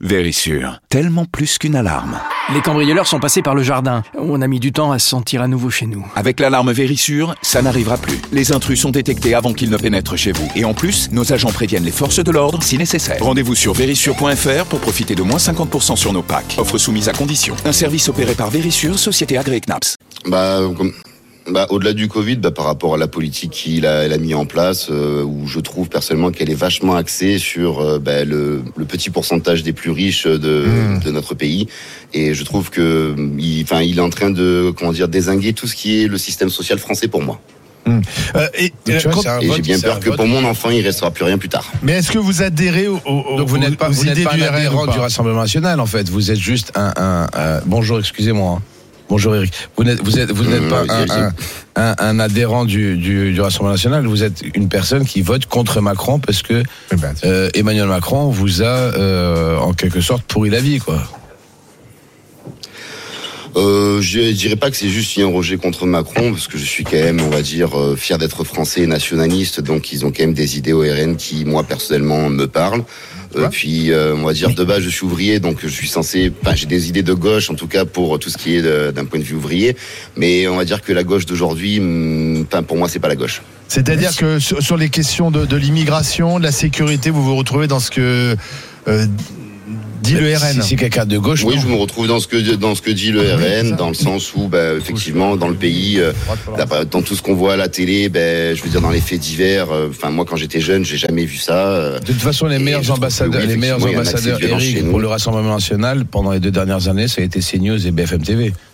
Vérissure, tellement plus qu'une alarme. Les cambrioleurs sont passés par le jardin. On a mis du temps à se sentir à nouveau chez nous. Avec l'alarme Vérissure, ça n'arrivera plus. Les intrus sont détectés avant qu'ils ne pénètrent chez vous. Et en plus, nos agents préviennent les forces de l'ordre si nécessaire. Rendez-vous sur vérissure.fr pour profiter de moins 50% sur nos packs. Offre soumise à condition. Un service opéré par Vérissure, société agréée CNAPS. Au-delà du Covid, par rapport à la politique qu'il a mis en place, où je trouve personnellement qu'elle est vachement axée sur le petit pourcentage des plus riches de notre pays, et je trouve que il est en train de dézinguer tout ce qui est le système social français pour moi. Et j'ai bien peur que pour mon enfant il restera plus rien plus tard. Mais est-ce que vous adhérez Donc vous n'êtes pas un adhérent du Rassemblement National en fait, vous êtes juste un bonjour, excusez-moi. Bonjour Eric. Vous n'êtes pas un adhérent du Rassemblement National, vous êtes une personne qui vote contre Macron parce que Emmanuel Macron vous a en quelque sorte pourri la vie, quoi. Je dirais pas que c'est juste un rejet contre Macron, parce que je suis quand même, fier d'être français et nationaliste, donc ils ont quand même des idées au RN qui, moi, personnellement, me parlent. De base, je suis ouvrier, donc je suis j'ai des idées de gauche, en tout cas, pour tout ce qui est d'un point de vue ouvrier, mais on va dire que la gauche d'aujourd'hui, pour moi, c'est pas la gauche. C'est-à-dire que sur les questions de l'immigration, de la sécurité, vous vous retrouvez dans ce que dit le RN. Si c'est quelqu'un de gauche. Oui, je me retrouve dans ce que dit le RN, dans le sens où, effectivement, dans le pays, dans tout ce qu'on voit à la télé, dans les faits divers, moi, quand j'étais jeune, j'ai jamais vu ça. De toute façon, les meilleurs ambassadeurs, Eric, pour le Rassemblement National, pendant les 2 dernières années, ça a été CNews et BFM TV.